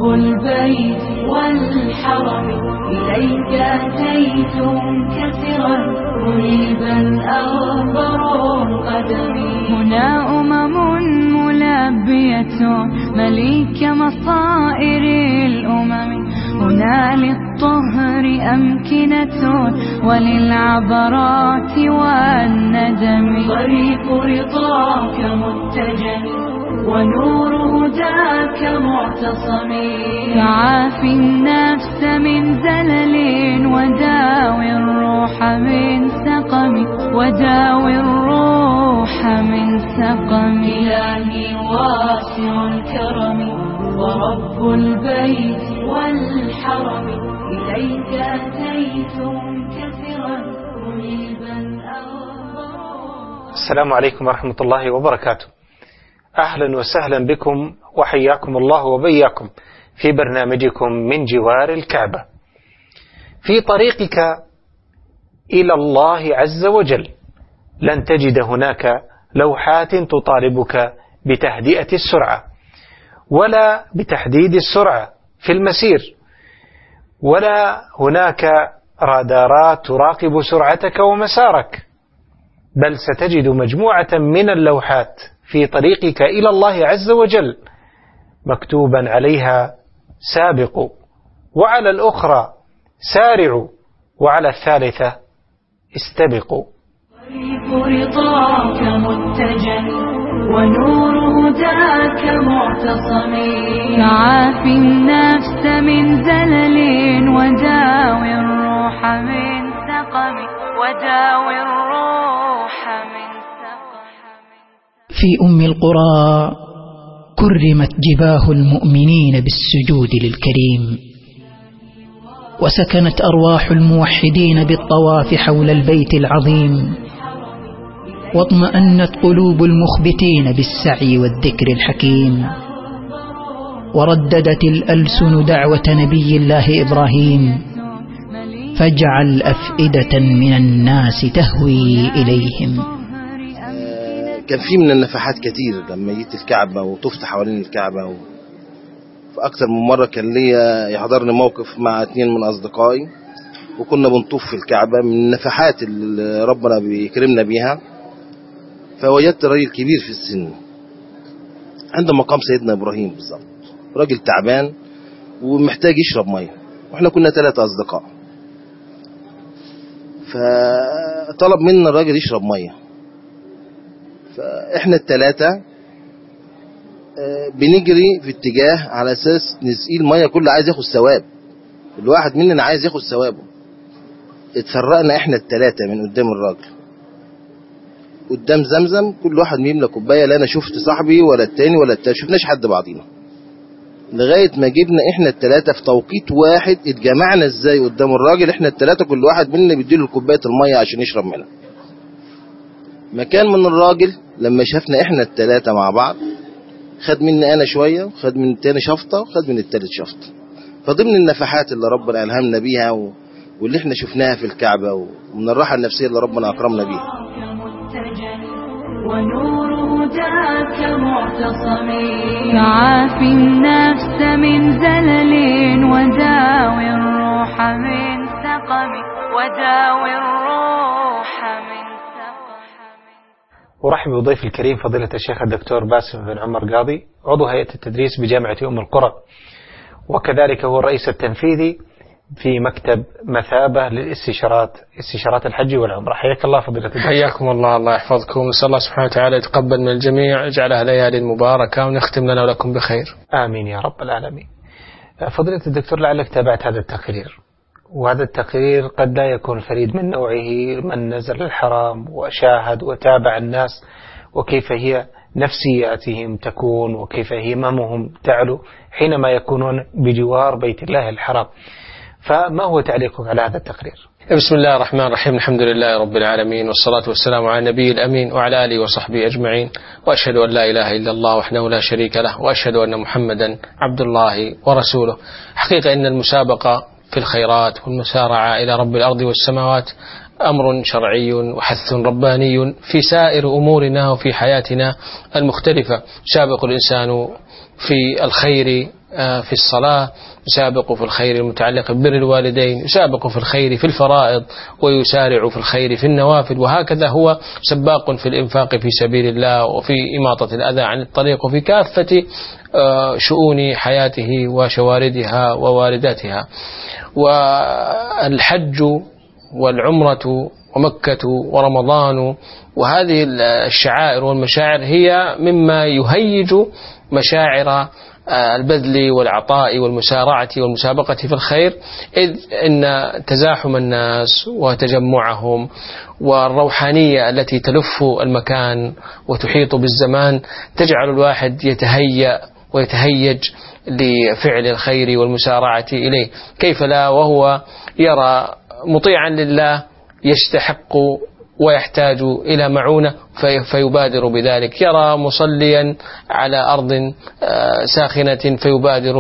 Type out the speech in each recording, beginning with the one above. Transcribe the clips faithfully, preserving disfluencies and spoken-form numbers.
البيت والحرم إليك أتيت منكسرا منيبا أغبر قدمي. هنا أمم ملبية مليك مصائر الأمم، هنا للطهر أمكنة وللعبرات والندم. طريق رضاك متجه ونور هداك معتصم، يعافي النفس من زلل وداوي الروح من سقم، وداوي الروح من سقم. إلهي واسع الكرم ورب البيت والحرم إليك أتيت منكسرا منيبا أغبر. السلام عليكم ورحمة الله وبركاته. أهلا وسهلا بكم وحياكم الله وبياكم في برنامجكم من جوار الكعبة. في طريقك إلى الله عز وجل لن تجد هناك لوحات تطالبك بتهدئة السرعة ولا بتحديد السرعة في المسير، ولا هناك رادارات تراقب سرعتك ومسارك، بل ستجد مجموعة من اللوحات في طريقك إلى الله عز وجل مكتوبا عليها سابقوا، وعلى الأخرى سارعوا، وعلى الثالثة استبقوا. طريق رضاك متجه ونور هداك معتصم، يعافي النفس من زلل وداوي الروح من سقم، وداوي الروح من سقم. في أم القرى كرمت جباه المؤمنين بالسجود للكريم، وسكنت أرواح الموحدين بالطواف حول البيت العظيم، واطمأنت قلوب المخبتين بالسعي والذكر الحكيم، ورددت الألسن دعوة نبي الله إبراهيم، فاجعل أفئدة من الناس تهوي إليهم. كان في من النفحات كتير لما جيت الكعبة وطفت حوالين الكعبة و... فأكثر من مرة كان ليا يحضرني موقف مع اتنين من أصدقائي وكنا بنطوف في الكعبة. من النفحات اللي ربنا بيكرمنا بيها، فوجدت راجل كبير في السن عند مقام سيدنا إبراهيم بالظبط، راجل تعبان ومحتاج يشرب مية، واحنا كنا ثلاثة أصدقاء. فطلب منا الراجل يشرب مية، فاحنا الثلاثة بنجري في اتجاه على اساس نسقي المية، كل عايز ياخد ثواب، الواحد مننا عايز ياخد ثوابه. اتفرقنا احنا الثلاثة من قدام الراجل قدام زمزم، كل واحد بيملى كوبايه، لا انا شفت صاحبي ولا التاني ولا التاني، شفناش حد بعضينا، لغايه ما جبنا احنا الثلاثه في توقيت واحد. اتجمعنا ازاي قدام الراجل احنا الثلاثه، كل واحد مننا بيديله كوبايه الميه عشان يشرب منها. مكان من الراجل لما شافنا احنا الثلاثه مع بعض، خد مني انا شويه، وخد من التاني شفطه، وخد من الثالث شفطه. فضمن النفحات اللي ربنا الهمنا بيها و... واللي احنا شفناها في الكعبه، ومن الراحه النفسيه اللي ربنا اكرمنا بيها. ونور هداك معتصم، يعافي النفس من زلل وداوي الروح من سقم، وداوي الروح من سقم. ورحب بضيف الكريم فضيلة الشيخ الدكتور باسم بن عمر قاضي، عضو هيئة التدريس بجامعة أم القرى، وكذلك هو الرئيس التنفيذي في مكتب مثابة للاستشارات استشارات الحج والعمرة. حياك الله فضيلة الدكتور. حياكم الله، الله يحفظكم، نسأل الله سبحانه وتعالى يتقبل من الجميع، يجعلها ليالي مباركة، ونختم لنا ولكم بخير. آمين يا رب العالمين. فضيلة الدكتور، لعلك تابعت هذا التقرير، وهذا التقرير قد لا يكون فريد من نوعه، من نزل الحرام وشاهد وتابع الناس وكيف هي نفسياتهم تكون وكيف هممهم تعلو حينما يكونون بجوار بيت الله الحرام. فما هو تعليقك على هذا التقرير؟ بسم الله الرحمن الرحيم، الحمد لله رب العالمين، والصلاة والسلام على النبي الأمين وعلى آله وصحبه أجمعين، وأشهد أن لا إله إلا الله وحده لا شريك له، وأشهد أن محمدا عبد الله ورسوله. حقيقة إن المسابقة في الخيرات والمسارعة إلى رب الأرض والسماوات أمر شرعي وحث رباني في سائر أمورنا وفي حياتنا المختلفة. سابق الإنسان في الخير في الصلاة، يسابق في الخير المتعلق ببر الوالدين، يسابق في الخير في الفرائض، ويسارع في الخير في النوافل، وهكذا هو سباق في الإنفاق في سبيل الله وفي إماطة الأذى عن الطريق وفي كافة شؤون حياته وشواردها ووارداتها. والحج والعمرة ومكة ورمضان وهذه الشعائر والمشاعر هي مما يهيج مشاعر البذل والعطاء والمسارعة والمسابقة في الخير، إذ إن تزاحم الناس وتجمعهم والروحانية التي تلف المكان وتحيط بالزمان تجعل الواحد يتهيأ ويتهيج لفعل الخير والمسارعة إليه، كيف لا وهو يرى مطيعا لله يستحق ويحتاج إلى معونة فيبادر بذلك، يرى مصليا على أرض ساخنة فيبادر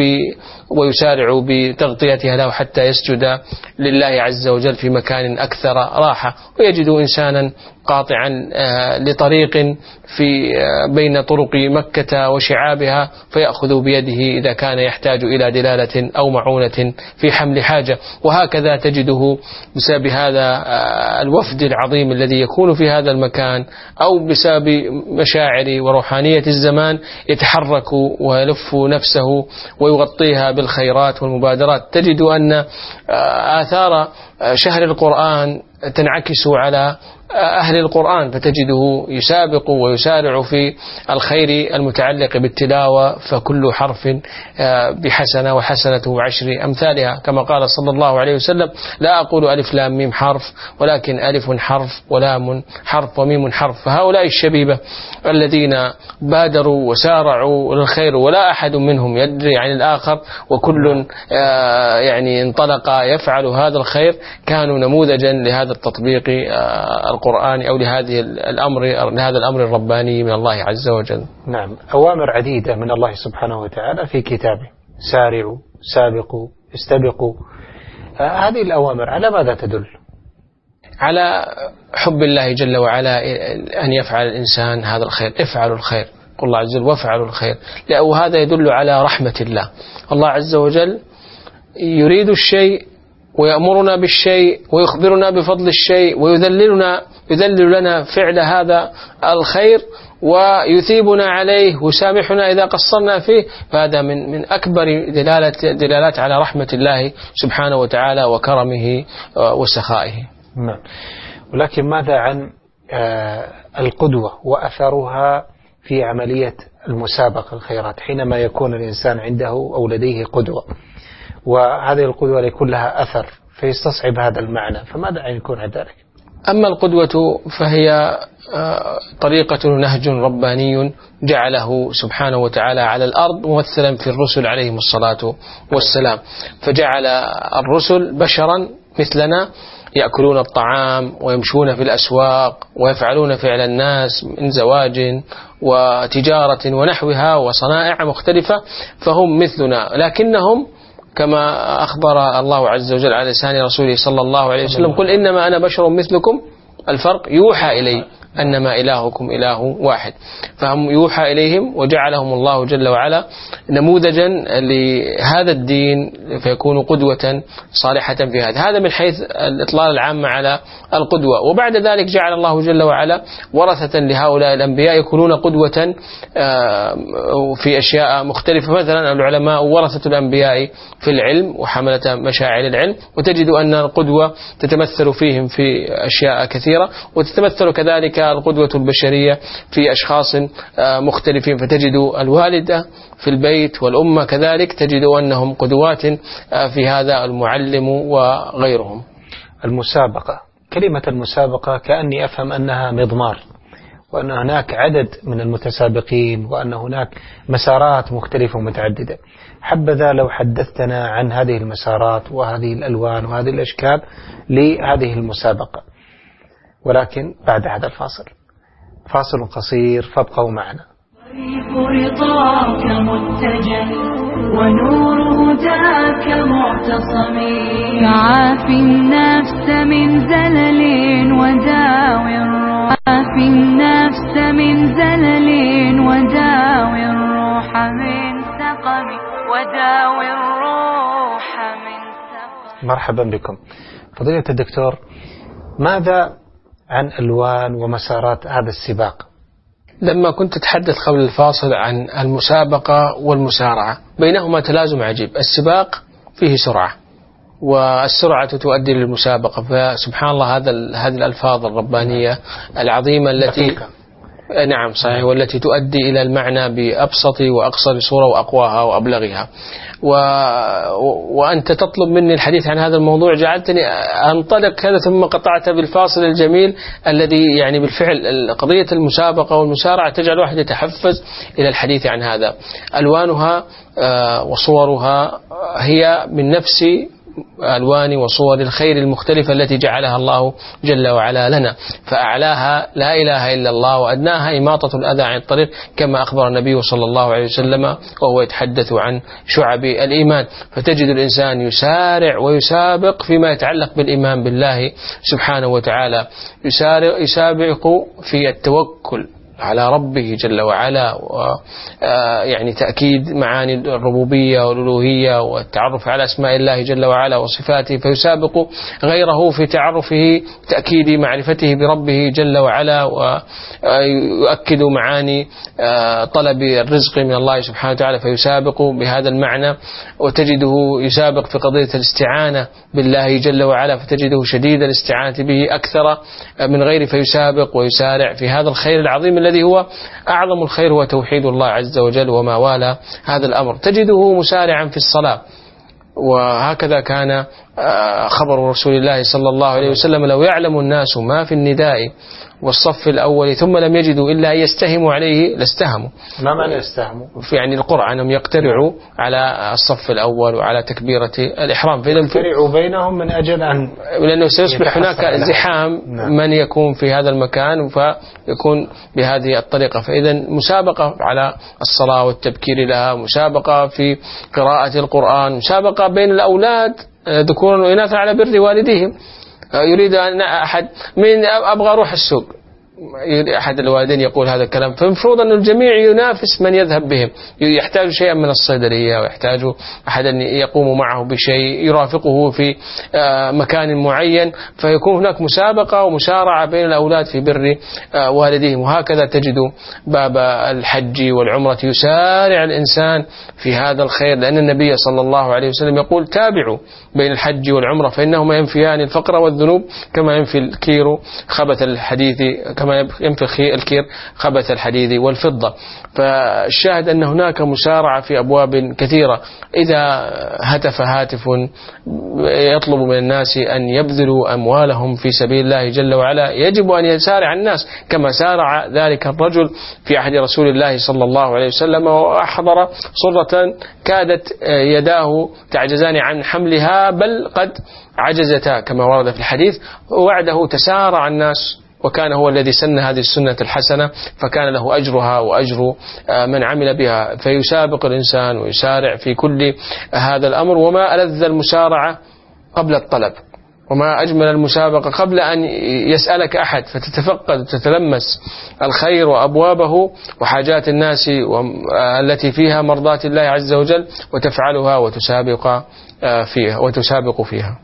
ويسارع بتغطيتها له حتى يسجد لله عز وجل في مكان أكثر راحة، ويجد إنسانا قاطعا لطريق في بين طرق مكة وشعابها فيأخذ بيده إذا كان يحتاج إلى دلالة أو معونة في حمل حاجة. وهكذا تجده بسبب هذا الوفد العظيم الذي يكون في هذا المكان أو بسبب مشاعر وروحانية الزمان يتحرك ويلف نفسه ويغطيها بالخيرات والمبادرات. تجد أن آثار شهر القرآن تنعكس على أهل القرآن، فتجده يسابق ويسارع في الخير المتعلق بالتلاوة، فكل حرف بحسنة وحسنة عشر أمثالها، كما قال صلى الله عليه وسلم: لا أقول ألف لام ميم حرف ولكن ألف حرف ولام حرف وميم حرف. فهؤلاء الشبيبة الذين بادروا وسارعوا للخير ولا أحد منهم يدري عن الآخر وكل يعني انطلق يفعل هذا الخير، كانوا نموذجا لهذا التطبيق القرآني أو لهذه الأمر لهذا الأمر الرباني من الله عز وجل. نعم، أوامر عديدة من الله سبحانه وتعالى في كتابه: سارعوا، سابقوا، استبقوا. هذه الأوامر على ماذا تدل؟ على حب الله جل وعلا أن يفعل الإنسان هذا الخير. افعلوا الخير، قل الله عز وجل وافعلوا الخير، وهذا يدل على رحمة الله. الله عز وجل يريد الشيء ويأمرنا بالشيء ويخبرنا بفضل الشيء ويذللنا يذلل لنا فعل هذا الخير ويثيبنا عليه ويسامحنا إذا قصرنا فيه، فهذا من من أكبر دلالات دلالات على رحمة الله سبحانه وتعالى وكرمه وسخائه. نعم. ولكن ماذا عن القدوة وأثرها في عملية المسابقة الخيرات، حينما يكون الإنسان عنده أو لديه قدوة وهذه القدوة يكون لها أثر فيستصعب هذا المعنى، فماذا عن يكون عن ذلك؟ أما القدوة فهي طريقة نهج رباني جعله سبحانه وتعالى على الأرض ممثلا في الرسل عليهم الصلاة والسلام، فجعل الرسل بشرا مثلنا يأكلون الطعام ويمشون في الأسواق ويفعلون فعل الناس من زواج وتجارة ونحوها وصنائع مختلفة، فهم مثلنا، لكنهم كما أخبر الله عز وجل على لسان رسوله صلى الله عليه وسلم: قل إنما أنا بشر مثلكم، الفرق يوحى إلي أنما إلهكم إله واحد. فهم يوحى إليهم وجعلهم الله جل وعلا نموذجا لهذا الدين فيكون قدوة صالحة في هذا هذا من حيث الإطلال العام على القدوة. وبعد ذلك جعل الله جل وعلا ورثة لهؤلاء الأنبياء يكونون قدوة في أشياء مختلفة. مثلا العلماء ورثة الأنبياء في العلم وحملة مشاعر العلم، وتجد أن القدوة تتمثل فيهم في أشياء كثيرة، وتتمثل كذلك القدوة البشرية في أشخاص مختلفين، فتجد الوالدة في البيت والأمة كذلك تجد أنهم قدوات في هذا، المعلم وغيرهم. المسابقة، كلمة المسابقة كأني أفهم أنها مضمار، وأن هناك عدد من المتسابقين، وأن هناك مسارات مختلفة ومتعددة. حبذا لو حدثتنا عن هذه المسارات وهذه الألوان وهذه الأشكال لهذه المسابقة، ولكن بعد هذا الفاصل، فاصل قصير فابقوا معنا. رضاك متجه ونور هداك معتصم، كعافي النفس من زلل وداوي الروح، عافي النفس من زلل وداوي الروح. سقم وداوي الروح من سقم. مرحبا بكم فضيلة الدكتور. ماذا عن ألوان ومسارات هذا السباق؟ لما كنت أتحدث قبل الفاصل عن المسابقة والمسارعة بينهما تلازم عجيب. السباق فيه سرعة والسرعة تؤدي للمسابقة، فسبحان الله هذا هذه الألفاظ الربانية العظيمة التي نعم صحيح، والتي تؤدي إلى المعنى بأبسط وأقصر صورة وأقواها وأبلغها. و... وأنت تطلب مني الحديث عن هذا الموضوع، جعلتني أنطلق هذا ثم قطعت بالفاصل الجميل الذي يعني بالفعل قضية المسابقة والمسارعة تجعل الواحد يتحفز إلى الحديث عن هذا. ألوانها وصورها هي من نفس ألوان وصور الخير المختلفة التي جعلها الله جل وعلا لنا، فأعلاها لا إله إلا الله وأدناها إماطة الأذى عن الطريق، كما أخبر النبي صلى الله عليه وسلم وهو يتحدث عن شعب الإيمان. فتجد الإنسان يسارع ويسابق فيما يتعلق بالإيمان بالله سبحانه وتعالى، يسارع يسابق في التوكل على ربه جل وعلا، ويعني تأكيد معاني الربوبية والألوهية والتعرف على أسماء الله جل وعلا وصفاته، فيسابق غيره في تعرفه تأكيد معرفته بربه جل وعلا، ويؤكد معاني طلب الرزق من الله سبحانه وتعالى فيسابق بهذا المعنى. وتجده يسابق في قضية الاستعانة بالله جل وعلا، فتجده شديد الاستعانة به أكثر من غيره، فيسابق ويسارع في هذا الخير العظيم الذي هو أعظم الخير، هو توحيد الله عز وجل وما والى هذا الأمر. تجده مسارعا في الصلاة، وهكذا كان خبر رسول الله صلى الله عليه وسلم: لو يعلم الناس ما في النداء والصف الأول ثم لم يجدوا إلا أن يستهموا عليه لاستهموا. ما معنى يستهموا؟ في يعني القرآن أنهم يقترعوا على الصف الأول وعلى تكبيرة الإحرام، يقترعوا بينهم من أجل أن لأنه سيصبح هناك زحام من يكون في هذا المكان فيكون بهذه الطريقة. فإذا مسابقة على الصلاة والتبكير لها، مسابقة في قراءة القرآن، مسابقة بين الأولاد ذكورا وإناثا على بر والديهم. يريد أن أحد من أبغى أروح السوق، أحد الوالدين يقول هذا الكلام، فالمفروض أن الجميع ينافس من يذهب بهم. يحتاج شيئا من الصيدلية، ويحتاج أحد أن يقوم معه بشيء يرافقه في مكان معين، فيكون هناك مسابقة ومسارعة بين الأولاد في بر والديهم. وهكذا تجد باب الحج والعمرة يسارع الإنسان في هذا الخير، لأن النبي صلى الله عليه وسلم يقول: تابعوا بين الحج والعمرة فإنهما ينفيان الفقر والذنوب كما ينفي الكير خبث الحديث كما ينفي الكير خبث الحديد والفضة. فالشاهد أن هناك مسارعة في أبواب كثيرة. إذا هتف هاتف يطلب من الناس أن يبذلوا أموالهم في سبيل الله جل وعلا، يجب أن يسارع الناس كما سارع ذلك الرجل في عهد رسول الله صلى الله عليه وسلم، وأحضر صرة كادت يداه تعجزان عن حملها بل قد عجزتا كما ورد في الحديث، ووعده تسارع الناس، وكان هو الذي سن هذه السنة الحسنة، فكان له أجرها وأجر من عمل بها. فيسابق الإنسان ويسارع في كل هذا الأمر. وما ألذ المسارعة قبل الطلب، وما أجمل المسابقة قبل أن يسألك أحد، فتتفقد وتتلمس الخير وأبوابه وحاجات الناس التي فيها مرضاة الله عز وجل، وتفعلها وتسابق فيها وتسابق فيها.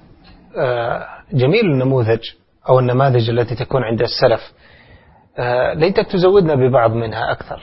جميل النموذج أو النماذج التي تكون عند السلف، ليتك تزودنا ببعض منها أكثر.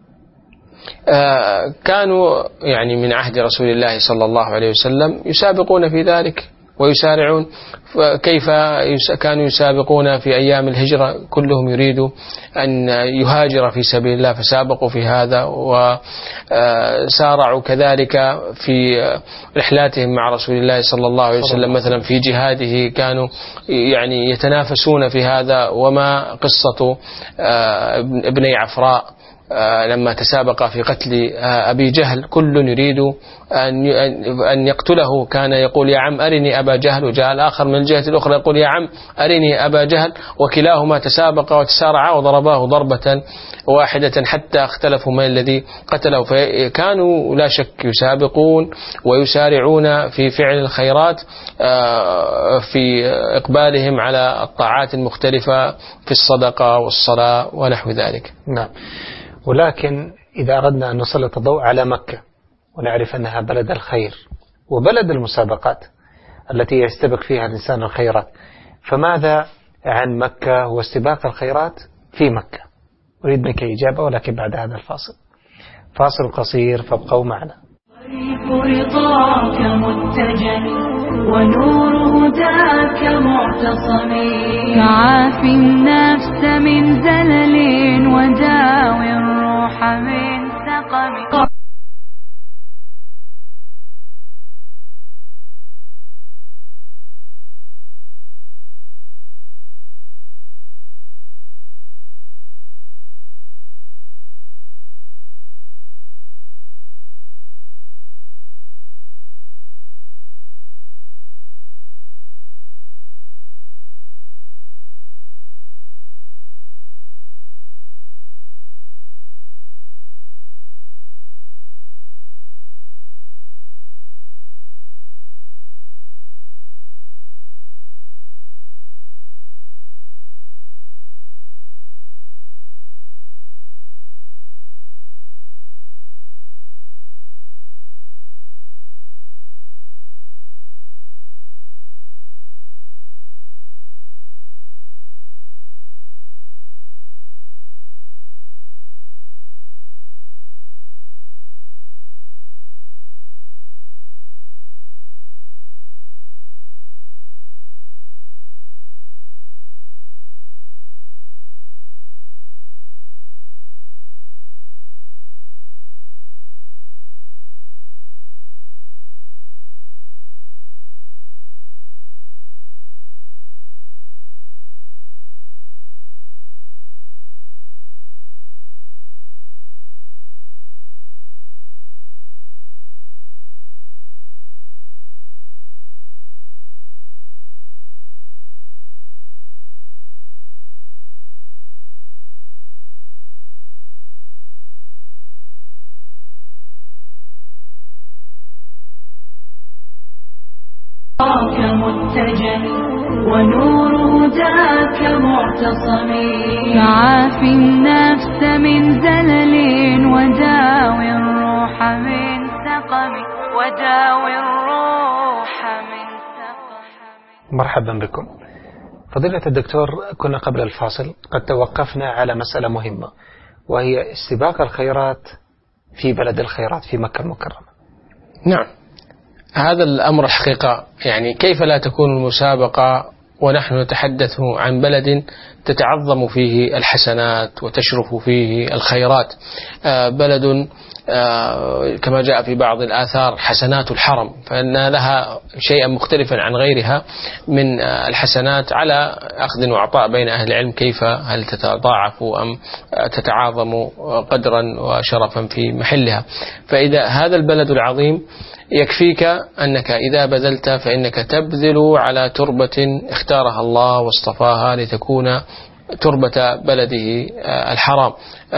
كانوا يعني من عهد رسول الله صلى الله عليه وسلم يسابقون في ذلك ويسارعون. كيف كانوا يسابقون في أيام الهجرة؟ كلهم يريد أن يهاجر في سبيل الله فسابقوا في هذا، وسارعوا كذلك في رحلاتهم مع رسول الله صلى الله عليه وسلم، مثلا في جهاده كانوا يعني يتنافسون في هذا. وما قصة ابني عفراء لما تسابق في قتل أبي جهل، كل يريد أن يقتله، كان يقول: يا عم أرني أبا جهل، وجاء الآخر من الجهة الأخرى يقول: يا عم أرني أبا جهل، وكلاهما تسابق وتسارعا وضرباه ضربة واحدة حتى اختلفوا من الذي قتله. فكانوا لا شك يسابقون ويسارعون في فعل الخيرات، في إقبالهم على الطاعات المختلفة في الصدقة والصلاة ونحو ذلك. نعم. ولكن إذا أردنا أن نسلط الضوء على مكة ونعرف أنها بلد الخير وبلد المسابقات التي يستبق فيها الإنسان الخيرات. فماذا عن مكة واستباق الخيرات في مكة؟ أريد منك إجابة، ولكن بعد هذا الفاصل. فاصل قصير فابقوا معنا. طريق رضاك متجه ونور هداك معتصم، عافي النفس من زلل وداوي الروح من سقم. متجه ونور هداك معتصم، عافي النفس من زلل وداوي الروح من سقم، وداوي الروح من سقم. مرحبا بكم فضيلة الدكتور. كنا قبل الفاصل قد توقفنا على مسألة مهمة، وهي استباق الخيرات في بلد الخيرات في مكة المكرمة. نعم، هذا الأمر حقيقة، يعني كيف لا تكون المسابقة ونحن نتحدث عن بلد تتعظم فيه الحسنات وتشرف فيه الخيرات، بلد كما جاء في بعض الآثار حسنات الحرم، فإن لها شيئا مختلفا عن غيرها من الحسنات على أخذ وعطاء بين أهل العلم، كيف هل تتضاعف أم تتعاظم قدرا وشرفا في محلها. فإذا هذا البلد العظيم يكفيك أنك إذا بذلت فإنك تبذل على تربة اختارها الله واصطفاها لتكون تربة بلده الحرام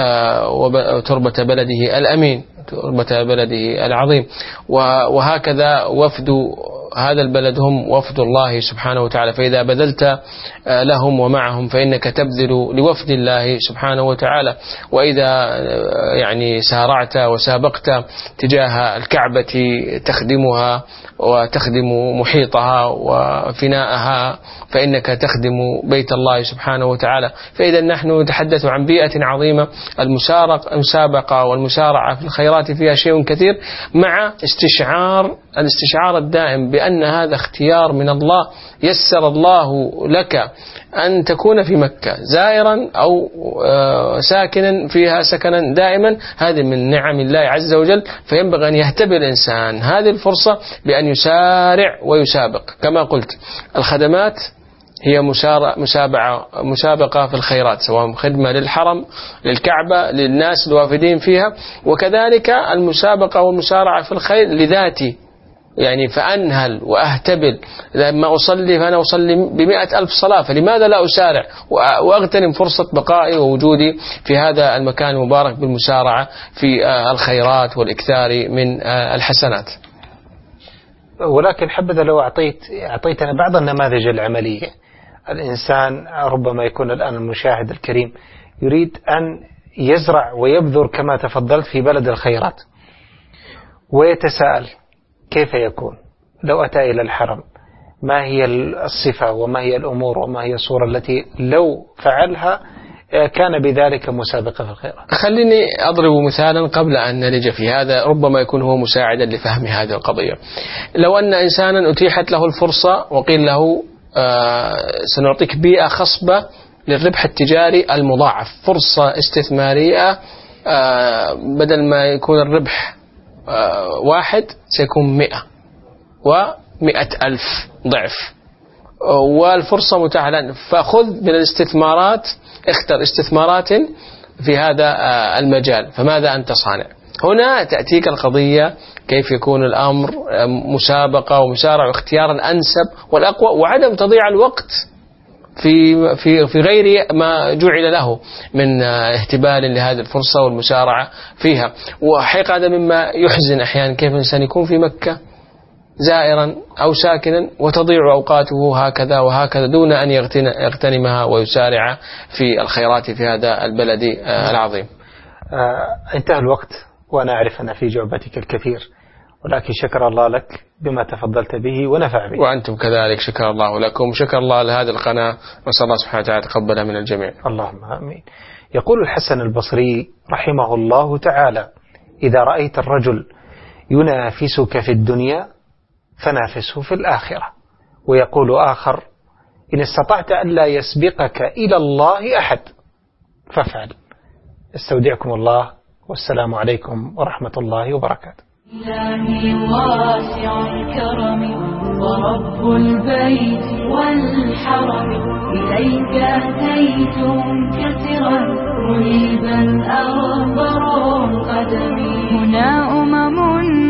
وتربة بلده الأمين، تربة بلده العظيم. وهكذا وفد هذا البلد هم وفد الله سبحانه وتعالى، فإذا بذلت لهم ومعهم فإنك تبذل لوفد الله سبحانه وتعالى. وإذا يعني سارعت وسابقت تجاه الكعبة تخدمها وتخدم محيطها وفناءها فإنك تخدم بيت الله سبحانه وتعالى. فإذا نحن نتحدث عن بيئة عظيمة، المسابقة والمسارعة في الخيرات فيها شيء كثير، مع استشعار الاستشعار الدائم بأن هذا اختيار من الله. يسر الله لك أن تكون في مكة زائرا أو ساكنا فيها سكنا دائما، هذه من نعم الله عز وجل، فينبغي أن يهتبر الإنسان هذه الفرصة بأن يسارع ويسابق. كما قلت، الخدمات هي مسابقة مسابقة في الخيرات، سواء خدمة للحرم للكعبة للناس الوافدين فيها، وكذلك المسابقة والمسارعة في الخير لذاتي، يعني فأنهل وأهتبل. لما أصلي فأنا أصلي بمئة ألف صلاة، فلماذا لا أسارع وأغتنم فرصة بقائي ووجودي في هذا المكان المبارك بالمسارعة في الخيرات والإكثار من الحسنات. ولكن حبذا لو أعطيت أعطيتنا بعض النماذج العملية. الإنسان ربما يكون الآن المشاهد الكريم يريد أن يزرع ويبذر كما تفضلت في بلد الخيرات، ويتساءل كيف يكون لو أتى إلى الحرم، ما هي الصفة وما هي الأمور وما هي الصورة التي لو فعلها كان بذلك مسابقة في الخيرات. خليني أضرب مثالا قبل أن نلج في هذا، ربما يكون هو مساعدا لفهم هذه القضية. لو أن إنسانا أتيحت له الفرصة وقيل له آه سنعطيك بيئة خصبة للربح التجاري المضاعف، فرصة استثمارية، آه بدل ما يكون الربح آه واحد سيكون مئة ومئة ألف ضعف، والفرصة متاحة لنا، فخذ من الاستثمارات، اختر استثمارات في هذا المجال، فماذا أنت صانع؟ هنا تأتيك القضية كيف يكون الأمر مسابقة ومسارعة واختيار الأنسب والأقوى، وعدم تضيع الوقت في في في غير ما جعل له من اهتبال لهذه الفرصة والمسارعة فيها. وحقيقة هذا مما يحزن أحيانا، كيف الإنسان يكون في مكة زائرا أو ساكنا وتضيع أوقاته هكذا وهكذا دون أن يغتنمها ويسارع في الخيرات في هذا البلد العظيم. آه انتهى الوقت، وأنا أعرف أن في جعبتك الكثير، ولكن شكر الله لك بما تفضلت به ونفع به. وأنتم كذلك شكر الله لكم، شكر الله لهذه القناة، وصلى الله سبحانه وتعالى تقبلها من الجميع. اللهم آمين. يقول الحسن البصري رحمه الله تعالى: إذا رأيت الرجل ينافسك في الدنيا فنافسه في الآخرة. ويقول آخر: إن استطعت أن لا يسبقك إلى الله أحد فافعل. استودعكم الله، والسلام عليكم ورحمة الله وبركاته. إلهي واسع الكرم ورب البيت والحرم، إليك أتيت منكسرا منيبا أغبر القدم. هنا أمم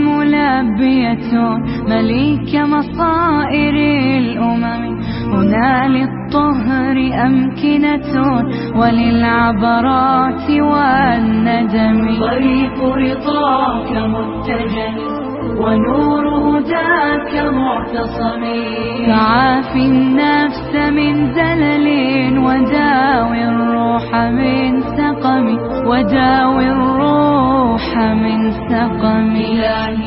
ملبية مليك مصائر الأمم، هنا للطهر أمكنة وللعبرات والندم. طريق رضاك متجه ونور هداك معتصم، فعافي النفس من زلل وداوي الروح من سقم، وداوي الروح من سقم. إلهي